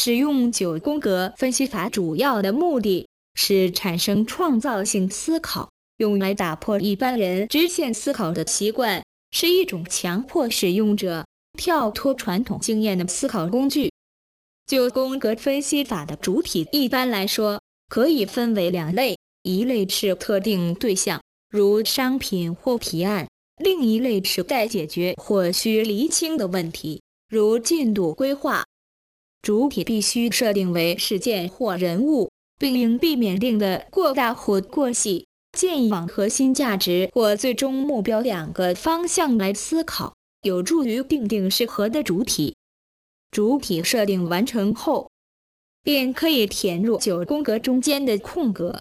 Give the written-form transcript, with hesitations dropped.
使用9宫格分析法主要的目的是产生创造性思考，用来打破一般人直线思考的习惯，是一种强迫使用者跳脱传统经验的思考工具。9宫格分析法的主体一般来说可以分为2类，一类是特定对象，如商品或提案；另一类是待解决或需厘清的问题，如进度规划。主体必须设定为事件或人物，并应避免定的过大或过细，建议往核心价值或最终目标2个方向来思考，有助于定定适合的主体。主体设定完成后，便可以填入9宫格中间的空格，